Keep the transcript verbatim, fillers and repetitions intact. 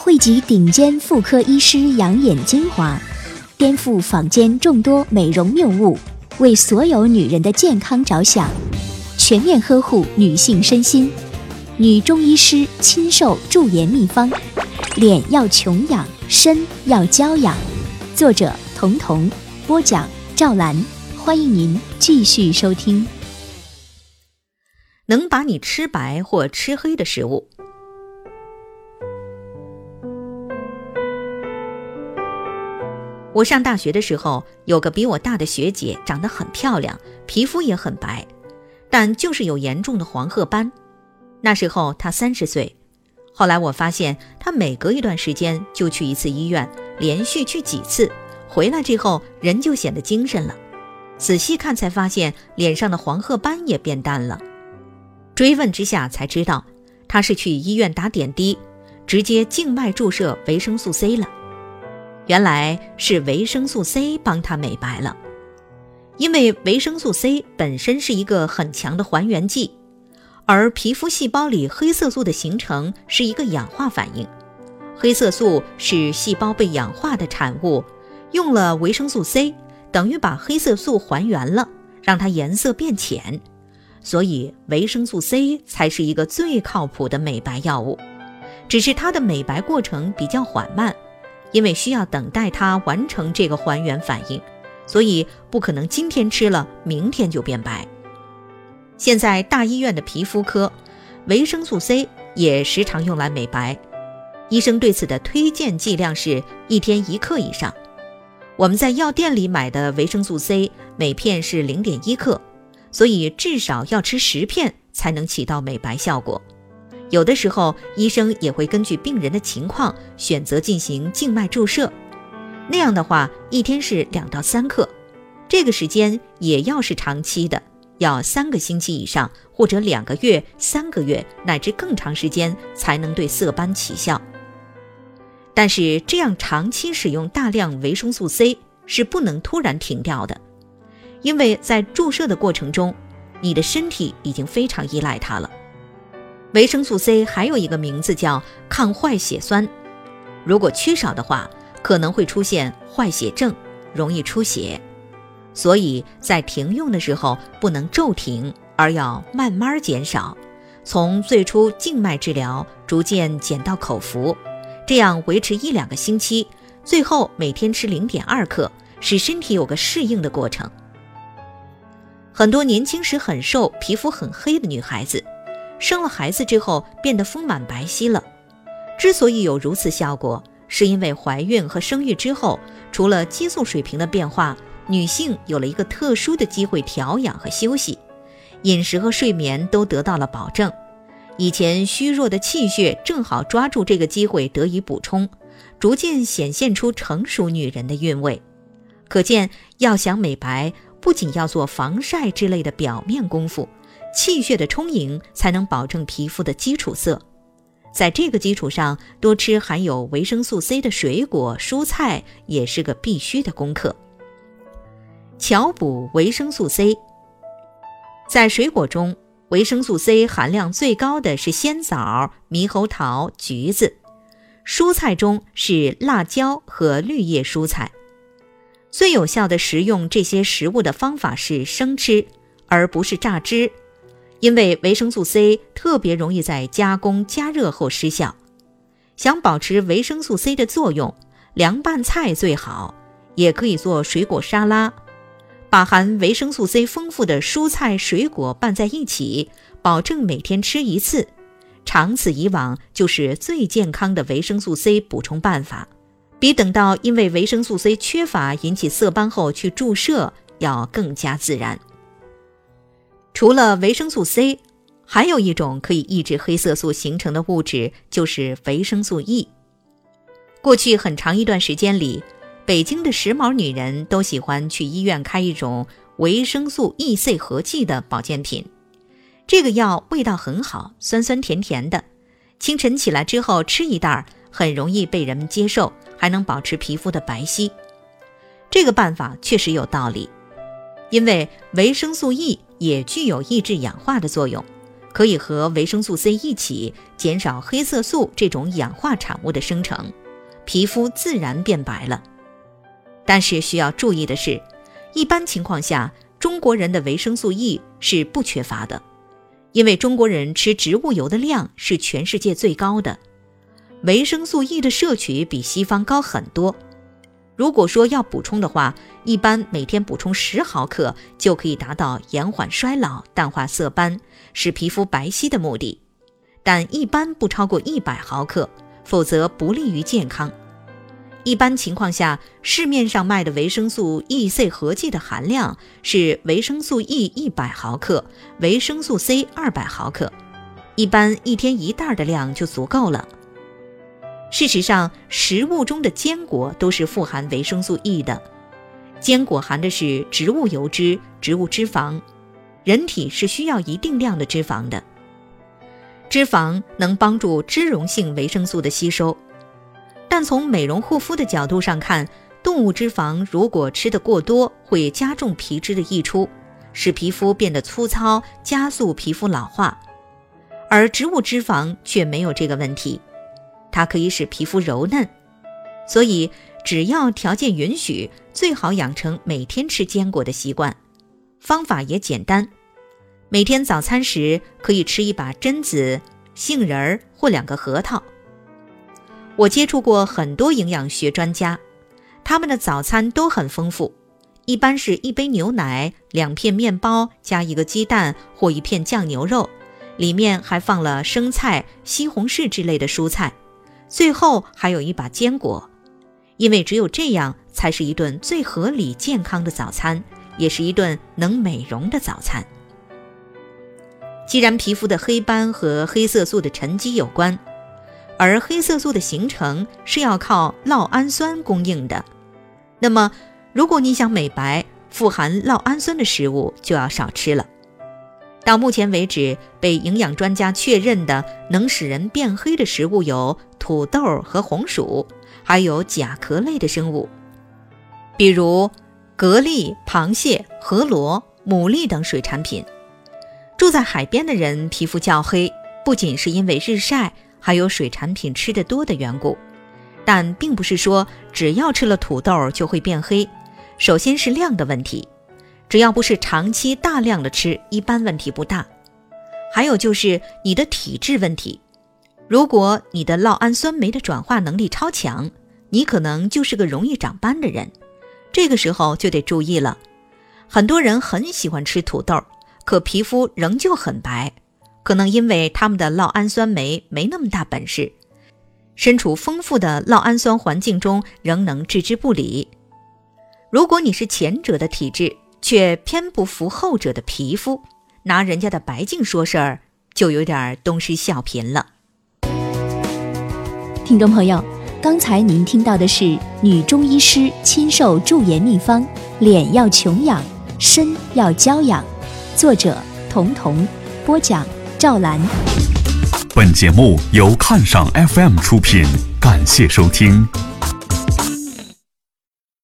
汇集顶尖妇科医师养眼精华，颠覆坊间众多美容谬误，为所有女人的健康着想，全面呵护女性身心。女中医师亲授驻颜秘方，脸要穷养，身要娇养。作者彤彤，播讲赵兰。欢迎您继续收听。 能把你吃白或吃黑的食物。我上大学的时候，有个比我大的学姐，长得很漂亮，皮肤也很白，但就是有严重的黄褐斑。那时候她三十岁，后来我发现她每隔一段时间就去一次医院，连续去几次，回来之后人就显得精神了。仔细看才发现脸上的黄褐斑也变淡了。追问之下才知道，她是去医院打点滴，直接静脉注射维生素 C 了。原来是维生素 C 帮她美白了。因为维生素 C 本身是一个很强的还原剂，而皮肤细胞里黑色素的形成是一个氧化反应。黑色素是细胞被氧化的产物，用了维生素 C， 等于把黑色素还原了，让它颜色变浅。所以维生素 C 才是一个最靠谱的美白药物，只是它的美白过程比较缓慢，因为需要等待它完成这个还原反应，所以不可能今天吃了明天就变白。现在大医院的皮肤科，维生素 C 也时常用来美白，医生对此的推荐剂量是一天一克以上。我们在药店里买的维生素 C 每片是 零点一克，所以至少要吃十片才能起到美白效果。有的时候医生也会根据病人的情况选择进行静脉注射，那样的话一天是两到三克，这个时间也要是长期的，要三个星期以上，或者两个月、三个月乃至更长时间才能对色斑起效。但是这样长期使用大量维生素 C 是不能突然停掉的，因为在注射的过程中，你的身体已经非常依赖它了。维生素 C 还有一个名字叫抗坏血酸，如果缺少的话，可能会出现坏血症，容易出血。所以在停用的时候不能骤停，而要慢慢减少，从最初静脉治疗逐渐减到口服，这样维持一两个星期，最后每天吃 零点二克，使身体有个适应的过程。很多年轻时很瘦、皮肤很黑的女孩子，生了孩子之后变得丰满白皙了。之所以有如此效果，是因为怀孕和生育之后，除了激素水平的变化，女性有了一个特殊的机会调养和休息，饮食和睡眠都得到了保证。以前虚弱的气血正好抓住这个机会得以补充，逐渐显现出成熟女人的韵味。可见要想美白，不仅要做防晒之类的表面功夫，气血的充盈才能保证皮肤的基础色。在这个基础上，多吃含有维生素 C 的水果、蔬菜也是个必须的功课。巧补维生素 C。 在水果中，维生素 C 含量最高的是鲜枣、猕猴桃、橘子，蔬菜中是辣椒和绿叶蔬菜。最有效的食用这些食物的方法是生吃，而不是榨汁，因为维生素 C 特别容易在加工加热后失效。想保持维生素 C 的作用，凉拌菜最好，也可以做水果沙拉，把含维生素 C 丰富的蔬菜水果拌在一起，保证每天吃一次，长此以往就是最健康的维生素 C 补充办法，比等到因为维生素 C 缺乏引起色斑后去注射要更加自然。除了维生素 C， 还有一种可以抑制黑色素形成的物质，就是维生素 E。 过去很长一段时间里，北京的时髦女人都喜欢去医院开一种维生素 E C 合剂的保健品。这个药味道很好，酸酸甜甜的，清晨起来之后吃一袋，很容易被人们接受，还能保持皮肤的白皙。这个办法确实有道理，因为维生素 E 也具有抑制氧化的作用， 可以和维生素 C 一起减少黑色素这种氧化产物的生成，皮肤自然变白了。但是需要注意的是，一般情况下，中国人的维生素 E 是不缺乏的，因为中国人吃植物油的量是全世界最高的，维生素 E 的摄取比西方高很多。如果说要补充的话，一般每天补充十毫克就可以达到延缓衰老、淡化色斑、使皮肤白皙的目的，但一般不超过一百毫克，否则不利于健康。一般情况下，市面上卖的维生素 E C 合剂的含量是维生素 E 一百毫克，维生素 C 二百毫克，一般一天一袋的量就足够了。事实上，食物中的坚果都是富含维生素 E 的。坚果含的是植物油脂、植物脂肪，人体是需要一定量的脂肪的。脂肪能帮助脂溶性维生素的吸收，但从美容护肤的角度上看，动物脂肪如果吃得过多，会加重皮脂的溢出，使皮肤变得粗糙，加速皮肤老化。而植物脂肪却没有这个问题，它可以使皮肤柔嫩，所以只要条件允许，最好养成每天吃坚果的习惯。方法也简单，每天早餐时可以吃一把榛子、杏仁或两个核桃。我接触过很多营养学专家，他们的早餐都很丰富，一般是一杯牛奶、两片面包加一个鸡蛋或一片酱牛肉，里面还放了生菜、西红柿之类的蔬菜，最后还有一把坚果，因为只有这样才是一顿最合理健康的早餐，也是一顿能美容的早餐。既然皮肤的黑斑和黑色素的沉积有关，而黑色素的形成是要靠酪氨酸供应的，那么如果你想美白，富含酪氨酸的食物就要少吃了。到目前为止，被营养专家确认的能使人变黑的食物有土豆和红薯，还有甲壳类的生物，比如蛤蜊、螃蟹、河螺、牡蛎等水产品。住在海边的人皮肤较黑，不仅是因为日晒，还有水产品吃得多的缘故。但并不是说只要吃了土豆就会变黑，首先是量的问题，只要不是长期大量的吃，一般问题不大。还有就是你的体质问题，如果你的酪氨酸酶的转化能力超强，你可能就是个容易长斑的人，这个时候就得注意了。很多人很喜欢吃土豆，可皮肤仍旧很白，可能因为他们的酪氨酸酶没那么大本事，身处丰富的酪氨酸环境中仍能置之不理。如果你是前者的体质，却偏不服后者的皮肤，拿人家的白净说事儿，就有点东施效颦了。 听众朋友，刚才您听到的是女中医师亲授驻颜秘方，脸要穷养，身要娇养，作者童童，播讲赵兰。 本节目由看赏 F M 出品，感谢收听。